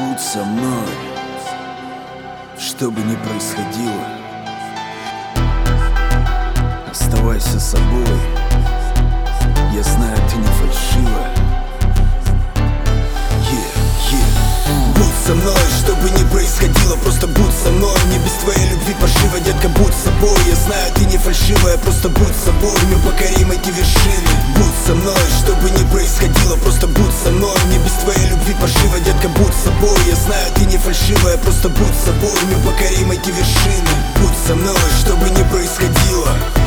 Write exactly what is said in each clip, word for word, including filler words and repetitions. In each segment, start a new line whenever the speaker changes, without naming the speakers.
будь со мной, что бы ни происходило. Оставайся собой, я знаю, ты не фальшивая. yeah, yeah. Будь со мной, что бы ни происходило, просто будь со мной. Не без твоей любви паршиво, детка, будь собой. Я знаю, ты не фальшивая, просто будь собой. Мы покорим эти вершины. Будь со мной, что бы ни происходило, просто будь со мной. Не без твоей любви паршиво, детка, будь собой. Я знаю, ты не фальшивая, просто будь собой. Мы покорим эти вершины. Будь со мной, что бы ни происходило,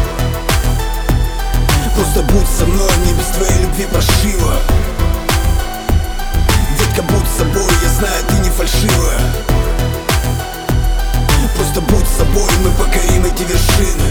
просто будь со мной. Не без твоей любви паршиво, детка, будь собой. Я знаю, ты не фальшивая, просто будь собой. Мы покорим эти вершины.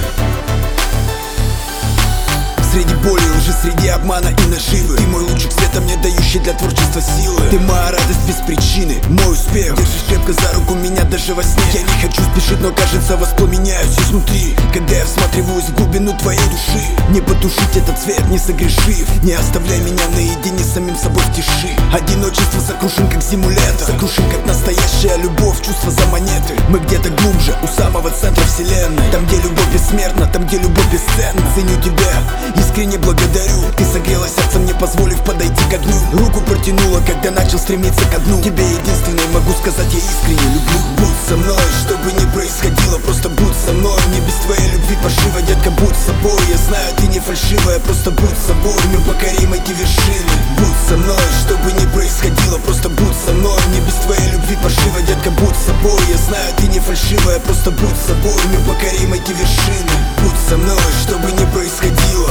Среди боли, лжи, среди обмана и наживы, ты мой лучик света, мне дающий для творчества силы. Ты моя радость без причины, мой успех. Держишь крепко за руку меня даже во сне. Я не хочу спешить, но кажется воспламеняюсь изнутри, когда я всматриваюсь в глубину твоей души. Не потушить этот цвет, не согрешив. Не оставляй меня наедине с самим собой в тиши. Одиночество сокрушим, как зиму лето. Сокрушим, как настоящая любовь, чувство за монеты. Мы где-то глубже, у самого центра вселенной. Там, где любовь бессмертна, там, где любовь бесценна. Ценю тебя, искренне благодарю. Ты согрела сердце, мне позволив подойти ко дну. Руку протянула, когда начал стремиться ко дну. Тебе единственной могу сказать, я искренне люблю. Будь со мной, что бы ни происходило, просто будь со мной. Не без твоей любви паршиво, детка, будь собой. Я знаю, ты не фальшивая, просто будь собой. Мы покорим эти вершины. Будь со мной, что бы ни происходило, просто будь со мной. Не без твоей любви паршиво, детка, будь собой. Я знаю, ты не фальшивая, просто будь собой. Мы покорим эти вершины. Будь со мной, что бы ни происходило,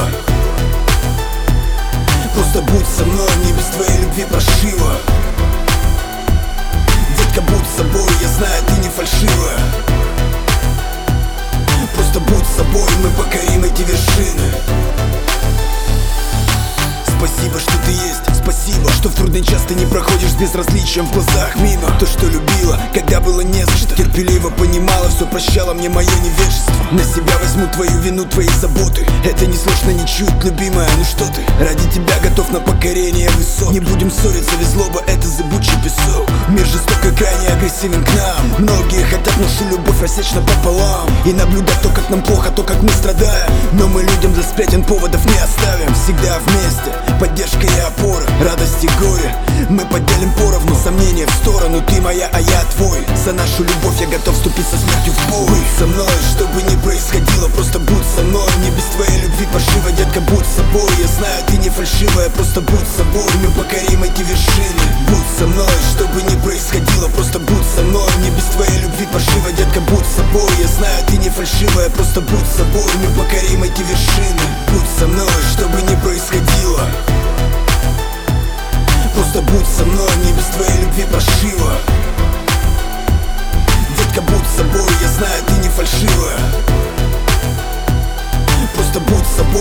просто будь со мной. Не без твоей любви паршиво, детка, будь собой. Я знаю, ты не фальшивая, просто будь собой. Мы покорим эти вершины. Спасибо, что ты есть, спасибо, что в трудный час ты не проходишь с безразличием в глазах мимо. То, что любила, когда было не за что, терпеливо понимала, все прощала мне мое невежество. На себя возьму твою вину, твои заботы. Это не сложно ничуть, любимая, ну что ты? Ради тебя готов на покорение высот. Не будем ссориться, ведь злоба — это зыбучий песок. Мир жестоко, крайне агрессивен к нам. Многие хотят нашу любовь рассечь напополам и наблюдать то, как нам плохо, то, как мы страдаем. Но мы людям для сплетен поводов не оставим. Всегда вместе, поддержка и опора, радость и горе мы поделим поровну. Сомнения в сторону, ты моя, а я твой. За нашу любовь я готов вступить со смертью в бой. Будь со мной, что бы ни происходило, просто будь со мной. Не без твоей любви паршиво, детка, будь собой. Я знаю, ты не фальшивая, просто будь собой. Мы покорим эти вершины. Будь со мной, что бы ни происходило, просто будь со мной. Не без твоей любви паршиво, детка, будь собой. Я знаю, ты не фальшивая, просто будь собой. Мы покорим эти вершины. Будь со мной, что бы ни происходило, просто будь со мной. Не без твоей любви паршиво, детка, будь собой. Я знаю, ты не фальшивая, просто будь собой.